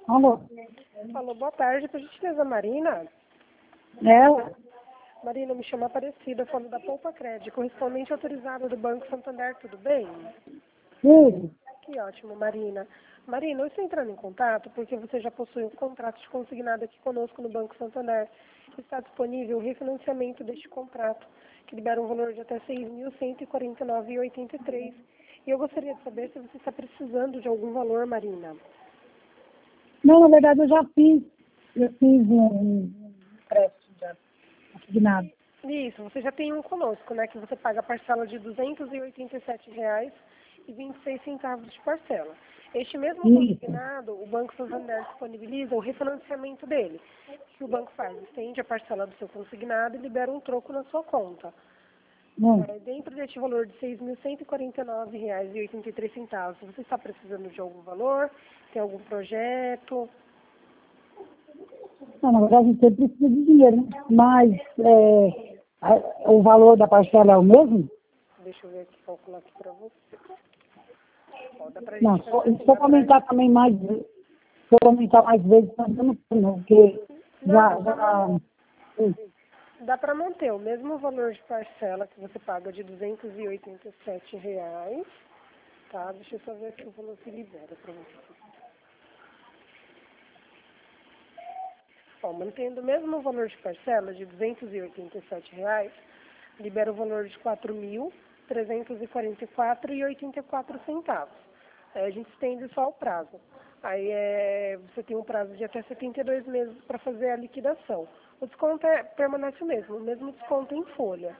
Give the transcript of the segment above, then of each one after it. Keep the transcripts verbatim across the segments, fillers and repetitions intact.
Alô? Falou, boa tarde, por gentileza, Marina. Ela? Marina, me chama Aparecida, falando da Poupa Crédito, correspondente autorizada do Banco Santander, tudo bem? Sim. Que ótimo, Marina. Marina, eu estou entrando em contato porque você já possui um contrato de consignado aqui conosco no Banco Santander. Está disponível o refinanciamento deste contrato, que libera um valor de até seis mil cento e quarenta e nove reais e oitenta e três centavos. E eu gostaria de saber se você está precisando de algum valor, Marina. Não, na verdade eu já fiz. Eu fiz um, um empréstimo já, assignado. Isso, você já tem um conosco, né? Que você paga a parcela de duzentos e oitenta e sete reais e vinte e seis centavos de parcela. Este mesmo Isso. consignado, o Banco Santander disponibiliza o refinanciamento dele. O que o banco faz? Estende a parcela do seu consignado e libera um troco na sua conta. Hum. É, dentro deste valor de seis mil cento e quarenta e nove reais e oitenta e três centavos, você está precisando de algum valor? Tem algum projeto? Não, na verdade a gente sempre precisa de dinheiro, né? Mas é, a- o valor da parcela é o mesmo? Deixa eu ver aqui, calcular aqui para você. Ó, dá pra Não, gente só, fazer e se assim, for dá pra... aumentar também mais, ve- se for aumentar mais vezes, tá dando não, porque Não, já, dá pra, man- já, hum, dá pra manter o mesmo valor de parcela que você paga de duzentos e oitenta e sete reais, tá? Deixa eu só ver aqui o valor que libera para você. Ó, mantendo o mesmo valor de parcela de duzentos e oitenta e sete reais, libera o valor de quatro mil trezentos e quarenta e quatro reais e oitenta e quatro centavos. Aí a gente estende só o prazo. Aí é, você tem um prazo de até setenta e dois meses para fazer a liquidação. O desconto é, permanece o mesmo, o mesmo desconto em folha.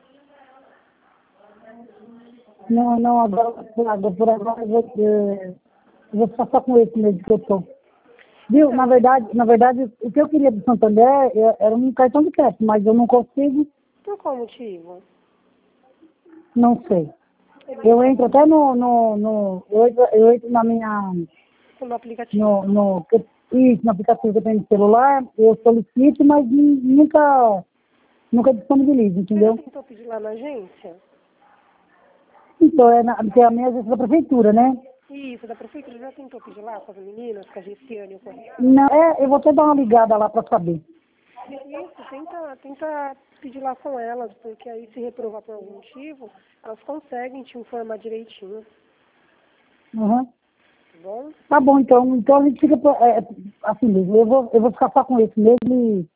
não, não, agora, por agora, por agora eu vou, é, eu vou ficar só com esse mesmo que eu tô. Viu? Na Então, verdade, na verdade, o que eu queria do Santander é- era um cartão de crédito, mas eu não consigo, por qual motivo? não sei. Ele não Eu está entro até no, no, no eu, entro, eu entro na minha, no aplicativo. no, no, isso, no aplicativo que eu tenho no celular, eu solicito, mas nu- nunca, nunca disponibilizo, Você já entendeu? tentou pedir lá na agência? Então, é na, porque a minha agência da prefeitura, né? Isso, da prefeitura já tentou pedir lá com as meninas, com a Gessiane e o Correal? Não, é, eu vou até dar uma ligada lá para saber. Isso, tenta, tenta pedir lá com elas, porque aí se reprovar por algum motivo, elas conseguem te informar direitinho, Uhum. tá bom? Tá bom, então, então a gente fica por- é, assim mesmo. Eu vou, eu vou ficar só com esse mesmo e.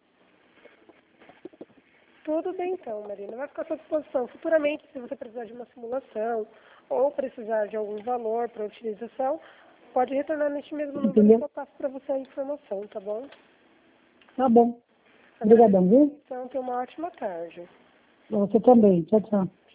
Tudo bem então, Marina, vai ficar à sua disposição. Futuramente, se você precisar de uma simulação ou precisar de algum valor para utilização, pode retornar neste mesmo número que Entendeu? eu passo para você a informação, tá bom? Tá bom. Agradeço. Obrigadão, viu? Então, tenha uma ótima tarde. Pra você também. Tchau, tchau.